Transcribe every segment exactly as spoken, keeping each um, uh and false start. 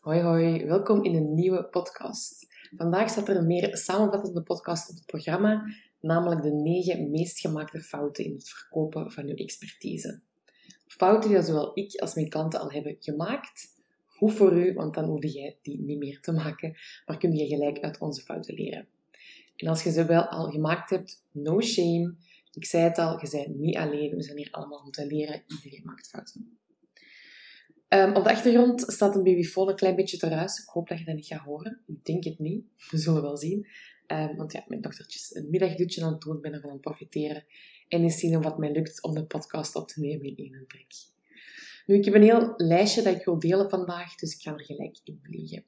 Hoi hoi, welkom in een nieuwe podcast. Vandaag staat er een meer samenvattende podcast op het programma, namelijk de negen meest gemaakte fouten in het verkopen van uw expertise. Fouten die zowel ik als mijn klanten al hebben gemaakt. Goed voor u, want dan hoef jij die niet meer te maken, maar kun je gelijk uit onze fouten leren. En als je ze wel al gemaakt hebt, no shame. Ik zei het al, je bent niet alleen, we zijn hier allemaal om te leren, iedereen maakt fouten. Um, op de achtergrond staat een babyfoon een klein beetje te ruisen. Ik hoop dat je dat niet gaat horen. Ik denk het niet. We zullen wel zien. Um, want ja, mijn dochtertje is een middagdutje aan het doen. Ik ben ervan aan het profiteren. En eens zien of het mij lukt om de podcast op te nemen in één trek. Nu, ik heb een heel lijstje dat ik wil delen vandaag. Dus ik ga er gelijk in vliegen.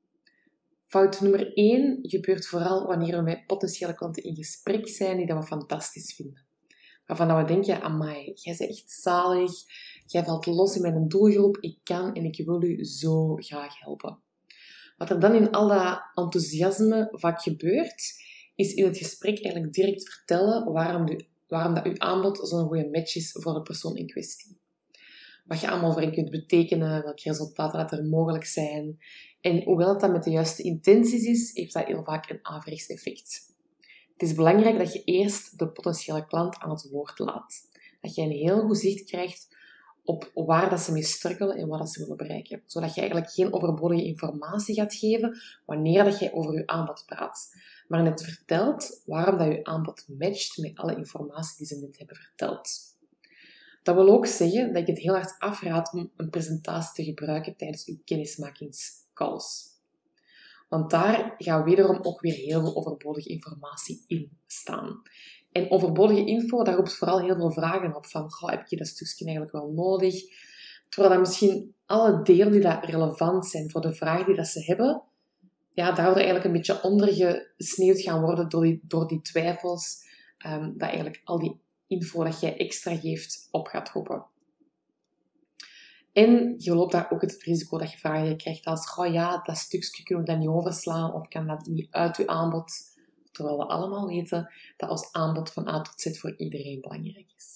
Fout nummer één gebeurt vooral wanneer we met potentiële klanten in gesprek zijn die dat we fantastisch vinden. Waarvan we denken, amai, jij bent echt zalig. Jij valt los in mijn doelgroep. Ik kan en ik wil u zo graag helpen. Wat er dan in al dat enthousiasme vaak gebeurt, is in het gesprek eigenlijk direct vertellen waarom, u, waarom dat uw aanbod zo'n goede match is voor de persoon in kwestie. Wat je allemaal voor hen kunt betekenen, welke resultaten dat er mogelijk zijn. En hoewel dat met de juiste intenties is, heeft dat heel vaak een averechts effect. Het is belangrijk dat je eerst de potentiële klant aan het woord laat. Dat je een heel goed zicht krijgt op waar dat ze mee struggelen en wat dat ze willen bereiken. Zodat je eigenlijk geen overbodige informatie gaat geven wanneer dat jij over je aanbod praat. Maar net vertelt waarom dat je aanbod matcht met alle informatie die ze net hebben verteld. Dat wil ook zeggen dat ik het heel hard afraad om een presentatie te gebruiken tijdens je kennismakingscalls. Want daar gaat wederom ook weer heel veel overbodige informatie in staan. En overbodige info, daar roept vooral heel veel vragen op. Van, goh, heb je dat stukje eigenlijk wel nodig? Terwijl dat misschien alle delen die dat relevant zijn voor de vraag die dat ze hebben, ja, daardoor eigenlijk een beetje ondergesneeuwd gaan worden door die, door die twijfels. Um, dat eigenlijk al die info dat jij extra geeft op gaat hopen. En je loopt daar ook het risico dat je vragen krijgt als, oh ja, dat stukje kunnen we dat niet overslaan of kan dat niet uit je aanbod. Terwijl we allemaal weten dat ons aanbod van A tot Z voor iedereen belangrijk is.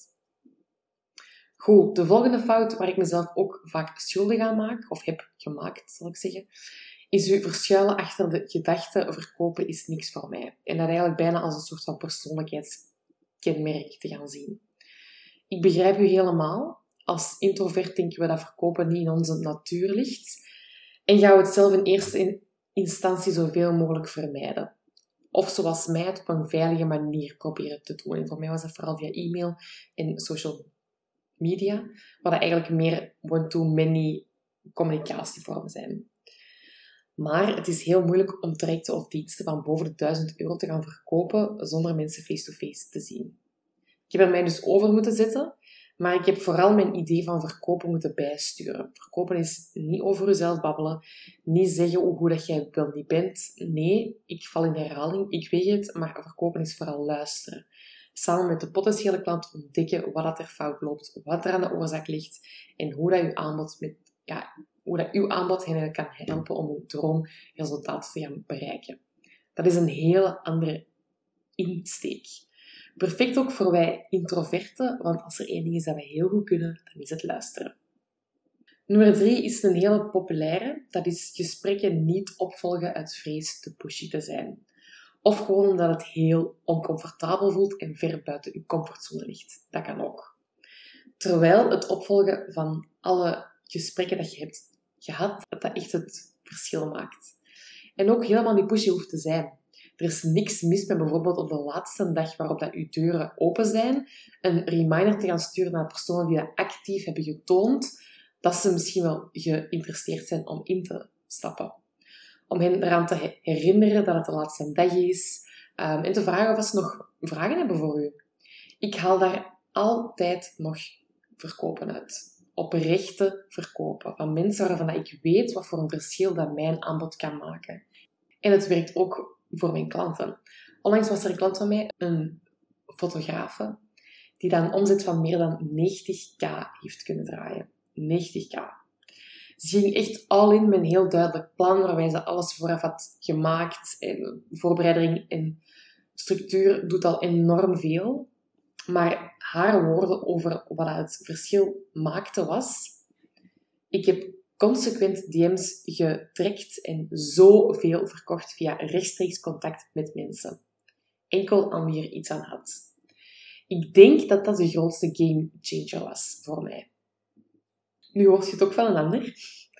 Goed, de volgende fout waar ik mezelf ook vaak schuldig aan maak, of heb gemaakt, zal ik zeggen, is u verschuilen achter de gedachte verkopen is niks voor mij. En dat eigenlijk bijna als een soort van persoonlijkheidskenmerk te gaan zien. Ik begrijp u helemaal. Als introvert denken we dat verkopen niet in onze natuur ligt. En gaan we het zelf in eerste instantie zoveel mogelijk vermijden. Of zoals mij het op een veilige manier proberen te doen. En voor mij was dat vooral via e-mail en social media. Wat eigenlijk meer one-to-many communicatievormen zijn. Maar het is heel moeilijk om trajecten of diensten van boven de duizend euro te gaan verkopen zonder mensen face-to-face te zien. Ik heb er mij dus over moeten zetten. Maar ik heb vooral mijn idee van verkopen moeten bijsturen. Verkopen is niet over jezelf babbelen. Niet zeggen hoe goed dat jij wel niet bent. Nee, ik val in herhaling. Ik weet het. Maar verkopen is vooral luisteren. Samen met de potentiële klant ontdekken wat er fout loopt. Wat er aan de oorzaak ligt. En hoe dat je aanbod, met, ja, hoe dat uw aanbod hen kan helpen om hun droomresultaat te gaan bereiken. Dat is een hele andere insteek. Perfect ook voor wij introverten, want als er één ding is dat wij heel goed kunnen, dan is het luisteren. Nummer drie is een hele populaire. Dat is gesprekken niet opvolgen uit vrees te pushy te zijn. Of gewoon omdat het heel oncomfortabel voelt en ver buiten je comfortzone ligt. Dat kan ook. Terwijl het opvolgen van alle gesprekken dat je hebt gehad, dat dat echt het verschil maakt. En ook helemaal niet pushy hoeft te zijn. Er is niks mis met bijvoorbeeld op de laatste dag waarop dat uw deuren open zijn, een reminder te gaan sturen naar personen die dat actief hebben getoond dat ze misschien wel geïnteresseerd zijn om in te stappen. Om hen eraan te herinneren dat het de laatste dag is um, en te vragen of ze nog vragen hebben voor u. Ik haal daar altijd nog verkopen uit. Oprechte verkopen. Van mensen waarvan ik weet wat voor een verschil dat mijn aanbod kan maken. En het werkt ook voor mijn klanten. Onlangs was er een klant van mij, een fotografe, die dan een omzet van meer dan negentig k heeft kunnen draaien. negentig k. Ze ging echt all in met een heel duidelijk plan, waarbij ze alles vooraf had gemaakt. En voorbereiding en structuur doet al enorm veel. Maar haar woorden over wat het verschil maakte was: ik heb consequent D M's getrekt en zoveel verkocht via rechtstreeks contact met mensen. Enkel aan wie er iets aan had. Ik denk dat dat de grootste game changer was voor mij. Nu hoort je het ook van een ander.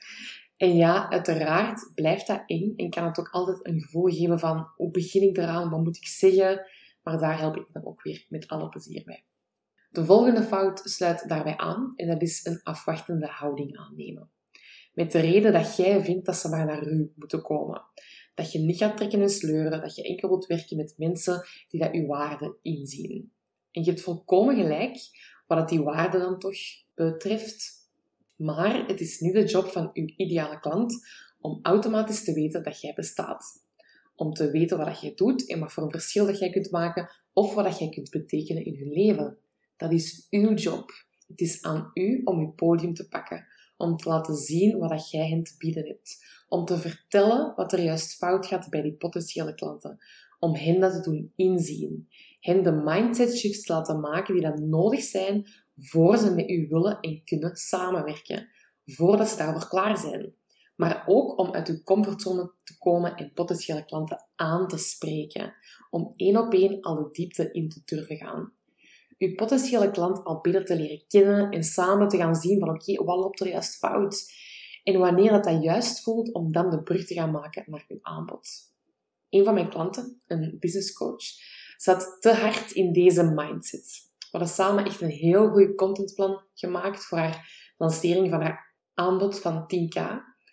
En ja, uiteraard blijft dat eng en kan het ook altijd een gevoel geven van hoe begin ik eraan, wat moet ik zeggen? Maar daar help ik dan ook weer met alle plezier bij. De volgende fout sluit daarbij aan en dat is een afwachtende houding aannemen. Met de reden dat jij vindt dat ze maar naar u moeten komen. Dat je niet gaat trekken en sleuren, dat je enkel wilt werken met mensen die dat uw waarde inzien. En je hebt volkomen gelijk wat dat die waarde dan toch betreft. Maar het is niet de job van uw ideale klant om automatisch te weten dat jij bestaat. Om te weten wat jij doet en wat voor een verschil dat jij kunt maken of wat jij kunt betekenen in hun leven. Dat is uw job. Het is aan u om uw podium te pakken. Om te laten zien wat jij hen te bieden hebt. Om te vertellen wat er juist fout gaat bij die potentiële klanten. Om hen dat te doen inzien. Hen de mindset shifts te laten maken die dan nodig zijn voor ze met u willen en kunnen samenwerken. Voordat ze daarvoor klaar zijn. Maar ook om uit uw comfortzone te komen en potentiële klanten aan te spreken. Om één op één al de diepte in te durven gaan. Uw potentiële klant al beter te leren kennen en samen te gaan zien van oké, okay, wat loopt er juist fout? En wanneer dat, dat juist voelt, om dan de brug te gaan maken naar uw aanbod. Een van mijn klanten, een business coach, zat te hard in deze mindset. We hadden samen echt een heel goed contentplan gemaakt voor haar lancering van haar aanbod van tien k.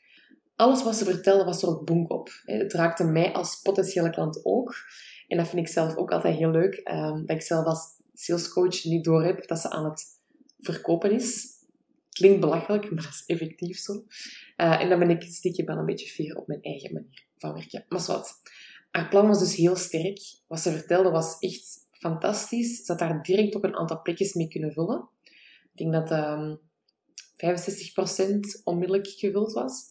Alles wat ze vertelde was er ook bonk op. Het raakte mij als potentiële klant ook. En dat vind ik zelf ook altijd heel leuk. Dat ik zelf als salescoach niet doorheb dat ze aan het verkopen is. Klinkt belachelijk, maar dat is effectief zo. Uh, en dan ben ik stiekem wel een beetje fier op mijn eigen manier van werken. Maar wat. Haar plan was dus heel sterk. Wat ze vertelde was echt fantastisch. Ze had daar direct op een aantal plekjes mee kunnen vullen. Ik denk dat um, vijfenzestig procent onmiddellijk gevuld was.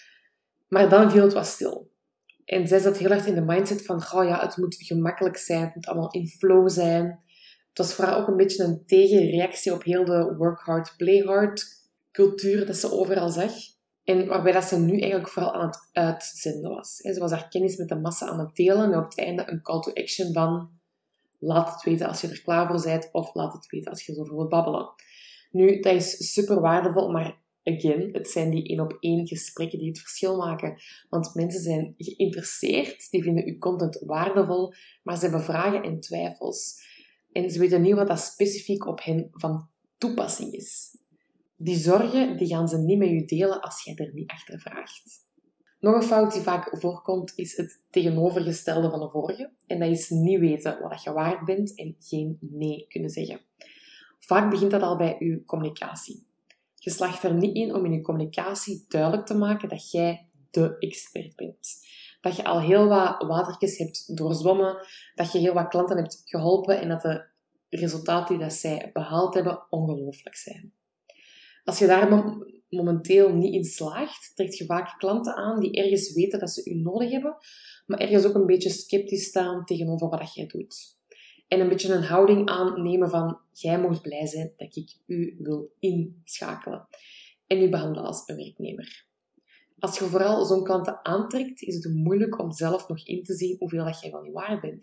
Maar dan viel het wat stil. En zij zat heel erg in de mindset van, oh ja, het moet gemakkelijk zijn, het moet allemaal in flow zijn. Het was voor haar ook een beetje een tegenreactie op heel de work hard, play hard cultuur dat ze overal zag. En waarbij dat ze nu eigenlijk vooral aan het uitzenden was. Ze was haar kennis met de massa aan het delen en op het einde een call to action van laat het weten als je er klaar voor bent of laat het weten als je erover wilt babbelen. Nu, dat is super waardevol, maar again, het zijn die één op één gesprekken die het verschil maken. Want mensen zijn geïnteresseerd, die vinden uw content waardevol, maar ze hebben vragen en twijfels. En ze weten niet wat dat specifiek op hen van toepassing is. Die zorgen die gaan ze niet met je delen als jij er niet achter vraagt. Nog een fout die vaak voorkomt is het tegenovergestelde van de vorige. En dat is niet weten wat je waard bent en geen nee kunnen zeggen. Vaak begint dat al bij je communicatie. Je slaagt er niet in om in je communicatie duidelijk te maken dat jij de expert bent. Dat je al heel wat watertjes hebt doorzwommen, dat je heel wat klanten hebt geholpen en dat de resultaten die dat zij behaald hebben ongelooflijk zijn. Als je daar momenteel niet in slaagt, trekt je vaak klanten aan die ergens weten dat ze u nodig hebben, maar ergens ook een beetje sceptisch staan tegenover wat jij doet. En een beetje een houding aannemen van, jij mag blij zijn dat ik u wil inschakelen. En u behandelen als een werknemer. Als je vooral zo'n klanten aantrekt, is het moeilijk om zelf nog in te zien hoeveel dat jij wel niet waard bent.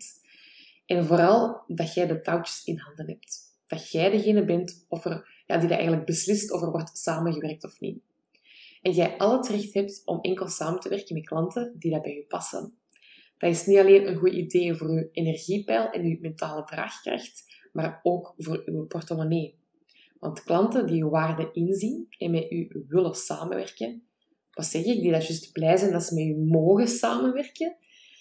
En vooral dat jij de touwtjes in handen hebt. Dat jij degene bent of er, ja, die dat eigenlijk beslist of er wordt samengewerkt of niet. En jij al het recht hebt om enkel samen te werken met klanten die dat bij je passen. Dat is niet alleen een goed idee voor je energiepeil en je mentale draagkracht, maar ook voor je portemonnee. Want klanten die je waarde inzien en met je willen samenwerken, wat zeg ik, die dat juist blij zijn dat ze met je mogen samenwerken,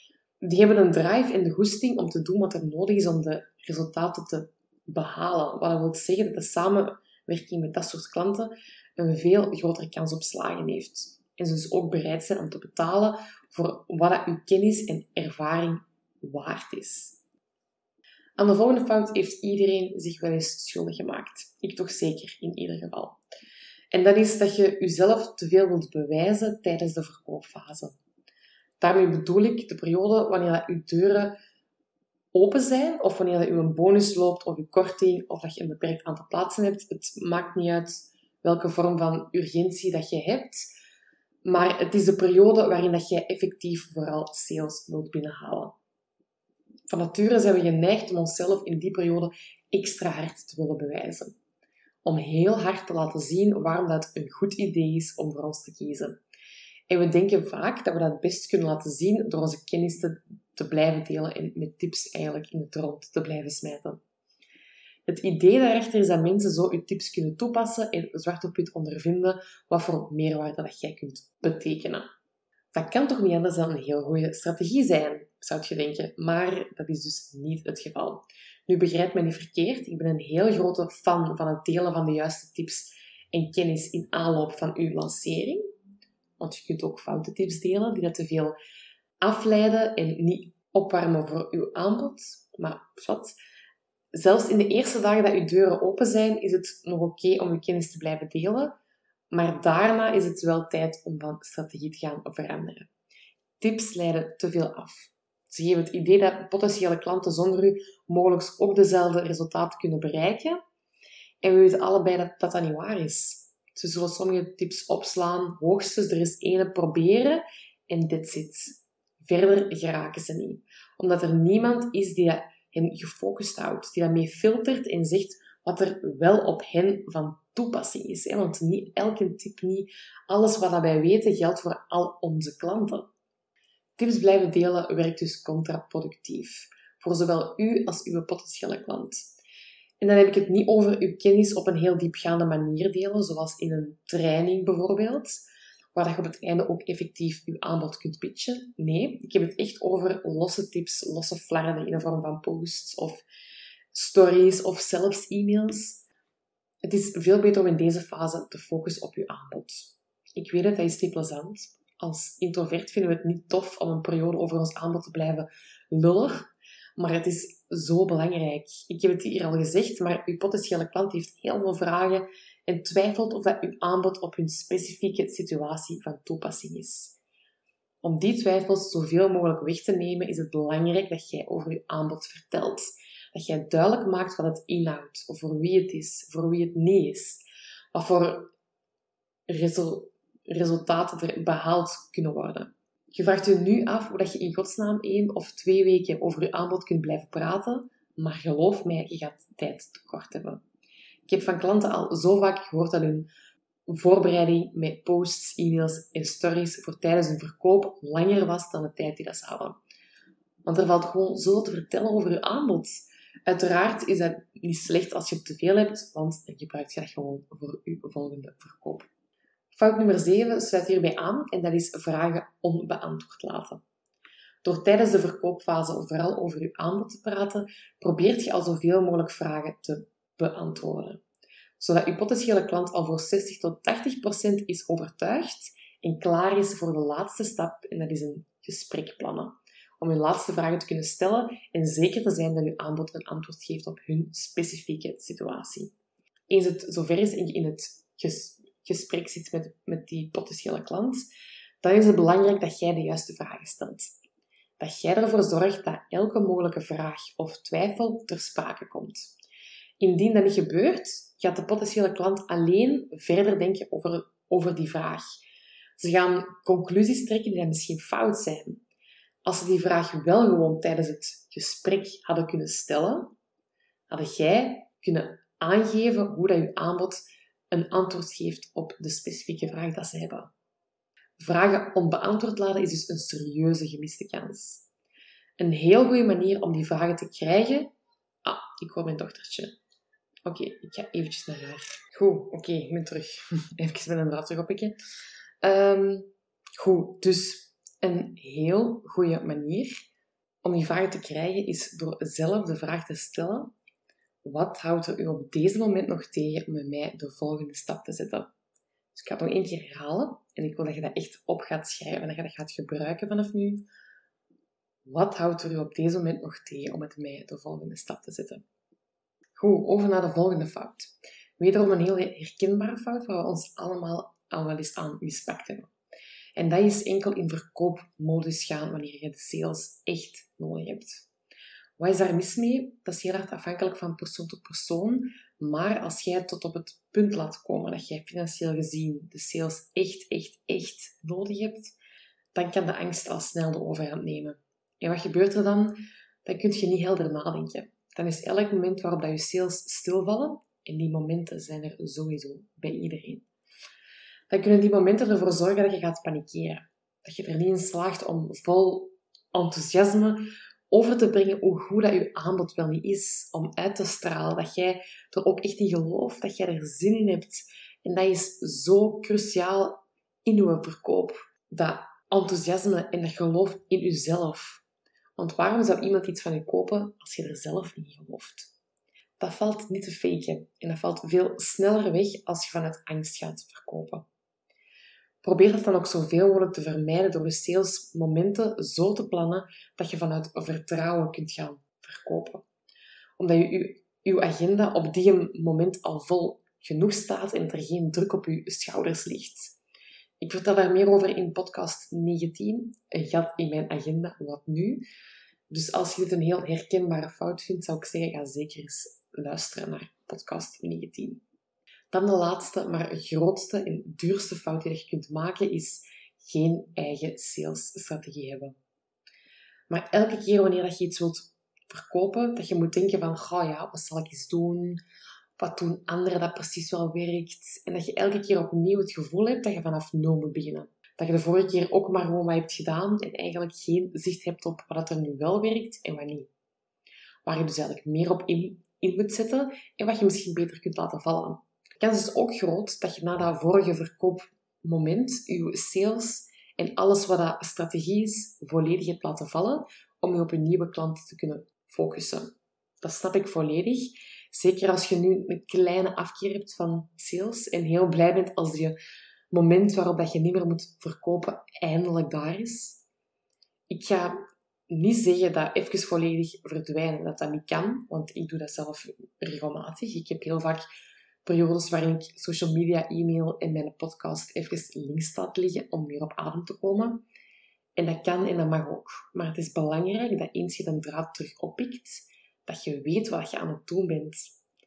die hebben een drive en de goesting om te doen wat er nodig is om de resultaten te behalen. Wat dat wil zeggen dat de samenwerking met dat soort klanten een veel grotere kans op slagen heeft. En ze dus ook bereid zijn om te betalen voor wat dat uw kennis en ervaring waard is. Aan de volgende fout heeft iedereen zich wel eens schuldig gemaakt. Ik toch zeker, in ieder geval. En dat is dat je jezelf te veel wilt bewijzen tijdens de verkoopfase. Daarmee bedoel ik de periode wanneer dat uw deuren open zijn, of wanneer dat u een bonus loopt, of uw korting, of dat je een beperkt aantal plaatsen hebt. Het maakt niet uit welke vorm van urgentie dat je hebt. Maar het is de periode waarin dat jij effectief vooral sales wilt binnenhalen. Van nature zijn we geneigd om onszelf in die periode extra hard te willen bewijzen. Om heel hard te laten zien waarom dat een goed idee is om voor ons te kiezen. En we denken vaak dat we dat het best kunnen laten zien door onze kennis te, te blijven delen en met tips eigenlijk in het rond te blijven smijten. Het idee daarachter is dat mensen zo je tips kunnen toepassen en zwart op wit ondervinden wat voor meerwaarde dat jij kunt betekenen. Dat kan toch niet anders dan een heel goede strategie zijn, zou je denken. Maar dat is dus niet het geval. Nu, begrijp me niet verkeerd. Ik ben een heel grote fan van het delen van de juiste tips en kennis in aanloop van uw lancering. Want je kunt ook foute tips delen die dat te veel afleiden en niet opwarmen voor uw aanbod. Maar wat? Zelfs in de eerste dagen dat uw deuren open zijn, is het nog oké om uw kennis te blijven delen. Maar daarna is het wel tijd om van strategie te gaan veranderen. Tips leiden te veel af. Ze geven het idee dat potentiële klanten zonder u mogelijk ook dezelfde resultaten kunnen bereiken. En we weten allebei dat dat, dat niet waar is. Ze zullen sommige tips opslaan, hoogstens er eens ene proberen en that's it. Verder geraken ze niet. Omdat er niemand is die dat hen gefocust houdt, die dat mee filtert en zegt wat er wel op hen van toepassing is. Want niet elke tip, niet alles wat wij weten, geldt voor al onze klanten. Tips blijven delen werkt dus contraproductief. Voor zowel u als uw potentiële klant. En dan heb ik het niet over uw kennis op een heel diepgaande manier delen, zoals in een training bijvoorbeeld, waar je op het einde ook effectief uw aanbod kunt pitchen. Nee, ik heb het echt over losse tips, losse flarden in de vorm van posts of stories of zelfs e-mails. Het is veel beter om in deze fase te focussen op uw aanbod. Ik weet het, dat is niet plezant. Als introvert vinden we het niet tof om een periode over ons aanbod te blijven lullen. Maar het is zo belangrijk. Ik heb het hier al gezegd, maar uw potentiële klant heeft heel veel vragen en twijfelt of dat uw aanbod op hun specifieke situatie van toepassing is. Om die twijfels zoveel mogelijk weg te nemen, is het belangrijk dat jij over je aanbod vertelt. Dat jij duidelijk maakt wat het inhoudt, of voor wie het is, voor wie het niet is. Wat voor resul- resultaten er behaald kunnen worden. Je vraagt je nu af hoe dat je in godsnaam één of twee weken over je aanbod kunt blijven praten, maar geloof mij, je gaat tijd tekort hebben. Ik heb van klanten al zo vaak gehoord dat hun voorbereiding met posts, e-mails en stories voor tijdens hun verkoop langer was dan de tijd die dat ze hadden. Want er valt gewoon zo te vertellen over je aanbod. Uiteraard is dat niet slecht als je te veel hebt, want dan gebruik je dat gewoon voor je volgende verkoop. Fout nummer zeven sluit hierbij aan en dat is vragen onbeantwoord laten. Door tijdens de verkoopfase vooral over je aanbod te praten, probeert je al zoveel mogelijk vragen te beantwoorden. Zodat je potentiële klant al voor zestig tot tachtig procent is overtuigd en klaar is voor de laatste stap, en dat is een gesprek plannen. Om hun laatste vragen te kunnen stellen en zeker te zijn dat je aanbod een antwoord geeft op hun specifieke situatie. Eens het zover is en je in het ges- gesprek zit met, met die potentiële klant, dan is het belangrijk dat jij de juiste vragen stelt. Dat jij ervoor zorgt dat elke mogelijke vraag of twijfel ter sprake komt. Indien dat niet gebeurt, gaat de potentiële klant alleen verder denken over, over die vraag. Ze gaan conclusies trekken die dan misschien fout zijn. Als ze die vraag wel gewoon tijdens het gesprek hadden kunnen stellen, hadden jij kunnen aangeven hoe dat je aanbod een antwoord geeft op de specifieke vraag dat ze hebben. Vragen onbeantwoord laten is dus een serieuze gemiste kans. Een heel goede manier om die vragen te krijgen... Ah, ik hoor mijn dochtertje. Oké, okay, ik ga eventjes naar haar. Goed, oké, okay, ik ben terug. Even met een draad terug oppikken. Um, goed, dus een heel goede manier om die vragen te krijgen is door zelf de vraag te stellen: wat houdt er u op deze moment nog tegen om met mij de volgende stap te zetten? Dus ik ga het nog één keer herhalen en ik wil dat je dat echt op gaat schrijven en dat je dat gaat gebruiken vanaf nu. Wat houdt er u op deze moment nog tegen om met mij de volgende stap te zetten? Goed, over naar de volgende fout. Wederom een heel herkenbare fout waar we ons allemaal al wel eens aan mispakt hebben. En dat is enkel in verkoopmodus gaan wanneer je de sales echt nodig hebt. Wat is daar mis mee? Dat is heel erg afhankelijk van persoon tot persoon. Maar als jij tot op het punt laat komen dat jij financieel gezien de sales echt, echt, echt nodig hebt, dan kan de angst al snel de overhand nemen. En wat gebeurt er dan? Dan kun je niet helder nadenken. Dan is elk moment waarop dat je sales stilvallen, en die momenten zijn er sowieso bij iedereen, dan kunnen die momenten ervoor zorgen dat je gaat panikeren. Dat je er niet in slaagt om vol enthousiasme over te brengen hoe goed dat je aanbod wel niet is, om uit te stralen, dat jij er ook echt in gelooft, dat jij er zin in hebt. En dat is zo cruciaal in je verkoop. Dat enthousiasme en dat geloof in jezelf. Want waarom zou iemand iets van je kopen als je er zelf niet in gelooft? Dat valt niet te faken en dat valt veel sneller weg als je vanuit angst gaat verkopen. Probeer dat dan ook zoveel mogelijk te vermijden door je salesmomenten zo te plannen dat je vanuit vertrouwen kunt gaan verkopen. Omdat je, je, je agenda op die moment al vol genoeg staat en er geen druk op je schouders ligt. Ik vertel daar meer over in podcast negentien, een gat in mijn agenda, wat nu? Dus als je dit een heel herkenbare fout vindt, zou ik zeggen, ga zeker eens luisteren naar podcast negentien. Dan de laatste, maar grootste en duurste fout die je kunt maken, is geen eigen salesstrategie hebben. Maar elke keer wanneer je iets wilt verkopen, dat je moet denken van, goh ja, wat zal ik eens doen? Wat doen anderen dat precies wel werkt? En dat je elke keer opnieuw het gevoel hebt dat je vanaf nul moet beginnen. Dat je de vorige keer ook maar gewoon wat hebt gedaan en eigenlijk geen zicht hebt op wat er nu wel werkt en wat niet. Waar je dus eigenlijk meer op in, in moet zetten en wat je misschien beter kunt laten vallen. De kans is ook groot dat je na dat vorige verkoopmoment je sales en alles wat dat strategie is, volledig hebt laten vallen om je op een nieuwe klant te kunnen focussen. Dat snap ik volledig. Zeker als je nu een kleine afkeer hebt van sales en heel blij bent als je moment waarop dat je niet meer moet verkopen eindelijk daar is. Ik ga niet zeggen dat even volledig verdwijnen, dat dat niet kan, want ik doe dat zelf regelmatig. Ik heb heel vaak periodes waarin ik social media, e-mail en mijn podcast even links laat liggen om weer op adem te komen. En dat kan en dat mag ook. Maar het is belangrijk dat eens je de draad terug oppikt, dat je weet wat je aan het doen bent.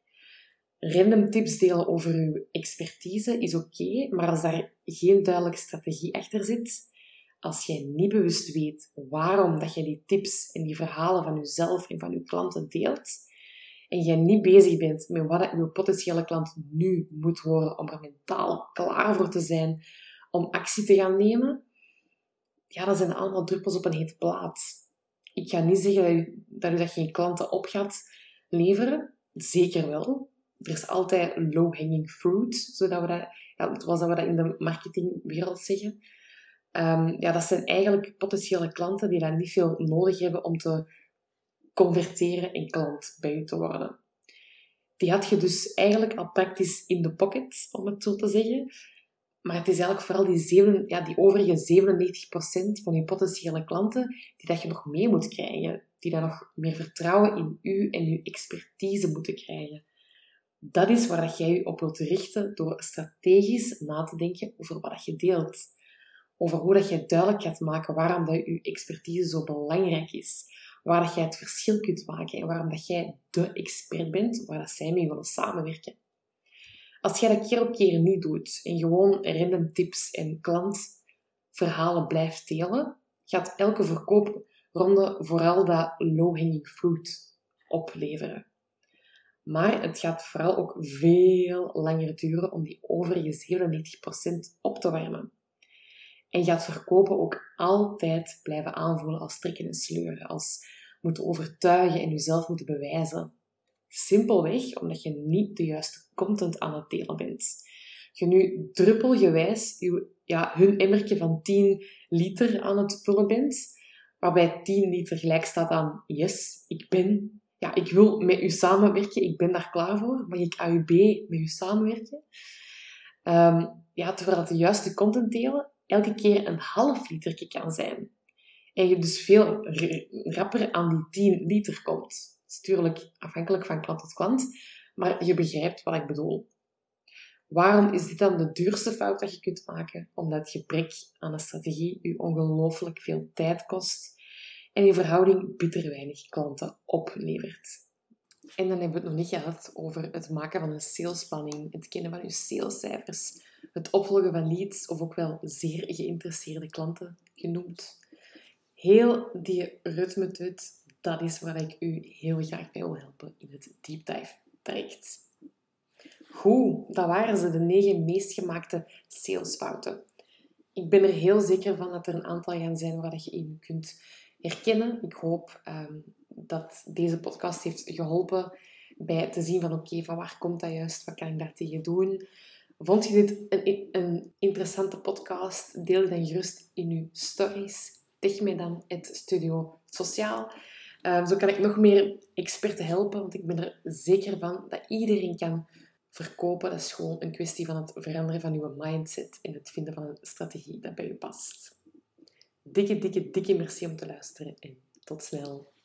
Random tips delen over je expertise is oké, okay, maar als daar geen duidelijke strategie achter zit, als jij niet bewust weet waarom dat je die tips en die verhalen van jezelf en van je klanten deelt, en jij niet bezig bent met wat je potentiële klant nu moet horen om er mentaal klaar voor te zijn om actie te gaan nemen, ja, dat zijn allemaal druppels op een hete plaat. Ik ga niet zeggen dat je, dat je dat geen klanten op gaat leveren. Zeker wel. Er is altijd low-hanging fruit, zodat we dat, ja, zoals we dat in de marketingwereld zeggen. Um, ja, dat zijn eigenlijk potentiële klanten die dan niet veel nodig hebben om te converteren en klant bij je te worden. Die had je dus eigenlijk al praktisch in de pocket, om het zo te zeggen. Maar het is eigenlijk vooral die, zeven, ja, die overige zevenennegentig procent van je potentiële klanten die dat je nog mee moet krijgen. Die dan nog meer vertrouwen in u en uw expertise moeten krijgen. Dat is waar dat jij je op wilt richten door strategisch na te denken over wat je deelt. Over hoe dat je duidelijk gaat maken waarom dat je expertise zo belangrijk is. Waar dat jij het verschil kunt maken en waarom dat jij de expert bent waar dat zij mee willen samenwerken. Als jij dat keer op keer niet doet en gewoon random tips en klantverhalen blijft delen, gaat elke verkoopronde vooral dat low-hanging fruit opleveren. Maar het gaat vooral ook veel langer duren om die overige zevenennegentig procent op te warmen. En gaat verkopen ook altijd blijven aanvoelen als trekken en sleuren, als moeten overtuigen en jezelf moeten bewijzen. Simpelweg omdat je niet de juiste content aan het delen bent. Je nu druppelgewijs je, ja, hun emmertje van tien liter aan het vullen bent, waarbij tien liter gelijk staat aan yes, ik ben, ja, ik wil met u samenwerken, ik ben daar klaar voor, mag ik A U B met u samenwerken? Um, ja, terwijl de juiste content delen elke keer een half literje kan zijn. En je dus veel rapper aan die tien liter komt. Dat is natuurlijk afhankelijk van klant tot klant, maar je begrijpt wat ik bedoel. Waarom is dit dan de duurste fout dat je kunt maken? Omdat het gebrek aan een strategie je ongelooflijk veel tijd kost en in verhouding bitter weinig klanten oplevert. En dan hebben we het nog niet gehad over het maken van een salesplanning, het kennen van je salescijfers, het opvolgen van leads of ook wel zeer geïnteresseerde klanten genoemd. Heel die ritme, dat is waar ik u heel graag bij wil helpen in het Deep Dive traject. Goed, dat waren ze, de negen meest gemaakte salesfouten. Ik ben er heel zeker van dat er een aantal gaan zijn waar je in kunt herkennen. Ik hoop um, dat deze podcast heeft geholpen bij te zien van oké, okay, van waar komt dat juist? Wat kan ik daartegen doen? Vond je dit een, een interessante podcast? Deel het dan gerust in uw stories. Tag mij dan het Studio Sociaal. Um, zo kan ik nog meer experten helpen, want ik ben er zeker van dat iedereen kan verkopen. Dat is gewoon een kwestie van het veranderen van uw mindset en het vinden van een strategie dat bij u past. Dikke, dikke, dikke merci om te luisteren en tot snel.